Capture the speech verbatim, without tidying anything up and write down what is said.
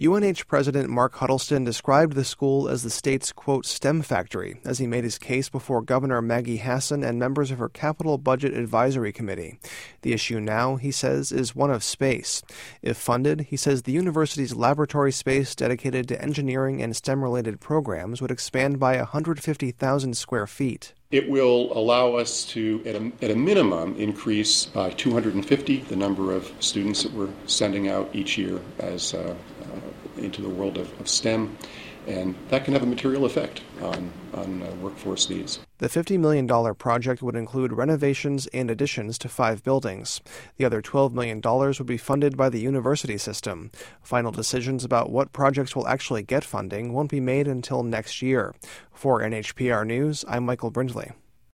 U N H President Mark Huddleston described the school as the state's, quote, STEM factory as he made his case before Governor Maggie Hassan and members of her Capital Budget Advisory Committee. The issue now, he says, is one of space. If funded, he says the university's laboratory space dedicated to engineering and STEM-related programs would expand by one hundred fifty thousand square feet. It will allow us to, at a, at a minimum, increase by two hundred fifty the number of students that we're sending out each year as uh, uh, into the world of, of STEM, and that can have a material effect on, on uh, workforce needs. The fifty million dollars project would include renovations and additions to five buildings. The other twelve million dollars would be funded by the university system. Final decisions about what projects will actually get funding won't be made until next year. For N H P R News, I'm Michael Brindley.